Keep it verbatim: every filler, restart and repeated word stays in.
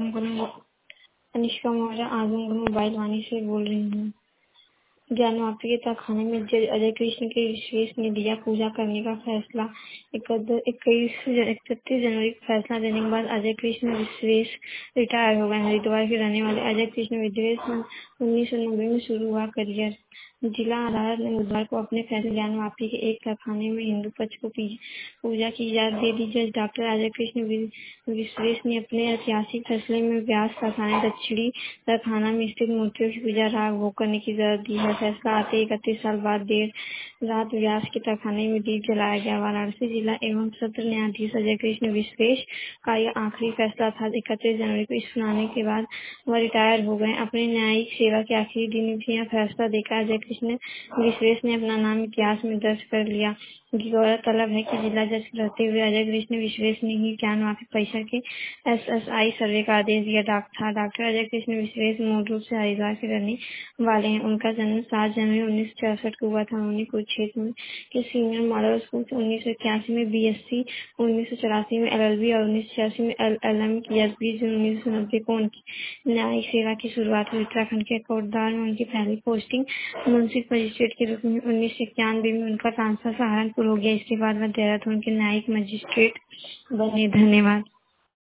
गुरु अनुष्का मौर्य आजम गुरु mobile वाणी से बोल रही हूँ। ज्ञानवापी के तहखाने में जज अजय कृष्ण के विशेष ने दिया पूजा करने का फैसला। इक्कीस इकतीस जनवरी को फैसला देने के बाद अजय कृष्ण विश्वेश रिटायर हो गए। हरिद्वार के रहने वाले अजय कृष्ण विश्वेश उन्नीस सौ नब्बे में शुरू हुआ करियर। जिला अदालत ने बुधवार को अपने फैसले ज्ञानवापी के एक तहखाने में हिंदू पक्ष को पूजा की इजाजत दे दी। जज डॉक्टर अजय कृष्ण विश्वेश ने अपने ऐतिहासिक फैसले में व्यास तहखाने दक्षिणी तहखाना में स्थित मूर्तियों की पूजा राग भोग करने की इजाजत दी है। फैसला आते इकतीस साल बाद देर रात व्यास के तहखाने में दीप जलाया गया। वाराणसी जिला एवं सत्र न्यायाधीश अजय कृष्ण विश्वेश का यह आखिरी फैसला था। इकतीस जनवरी को इस सुनाने के बाद वह रिटायर हो गए। अपने न्यायिक सेवा के आखिरी दिन भी यह फैसला देकर अजय कृष्ण विश्वेश ने अपना नाम इतिहास में दर्ज कर लिया। गौरतलब है कि जिला जज रहते हुए अजय कृष्ण विश्वेश ने ही ज्ञानवापी परिसर के एस एस आई सर्वे का आदेश दिया था। डॉक्टर अजय कृष्ण विश्वेश मूल रूप से हरिद्वार के रहने वाले हैं। उनका जन्म सात जनवरी उन्नीस सौ चौसठ को हुआ था। उन्होंने कुरुक्षेत्र के सीनियर मॉडल स्कूल से उन्नीस सौ इक्यासी में बी एस सी, उन्नीस सौ चौरासी में एल एल बी और उन्नीस सौ छियासी में एल एल एम किया। बीस जून उन्नीस सौ नब्बे को उनकी न्यायिक सेवा की शुरुआत हुई। उत्तराखंड के कोटद्वार में उनकी पहली पोस्टिंग मुंसिफ मजिस्ट्रेट के रूप में उन्नीस सौ इक्यानवे में उनका ट्रांसफर सहारनपुर हो गया। इसके बाद वह देहरादून के न्यायिक मजिस्ट्रेट बने। धन्यवाद।